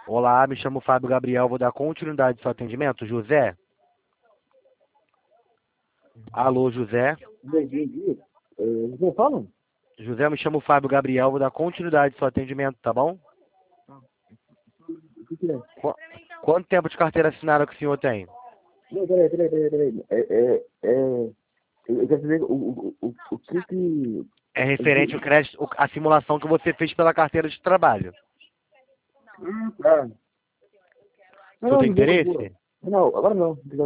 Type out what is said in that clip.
Olá, me chamo Fábio Gabriel, vou dar continuidade ao seu atendimento. José? Alô, José? Bom dia. Você fala? José, me chamo Fábio Gabriel, vou dar continuidade ao seu atendimento, tá bom? O que é? Qu- Quanto tempo de carteira assinada que o senhor tem? Não, peraí. Eu quero saber o que que... É referente ao crédito, a simulação que você fez pela carteira de trabalho. Tá. O senhor tem Não, de boa. interesse? Não, agora não.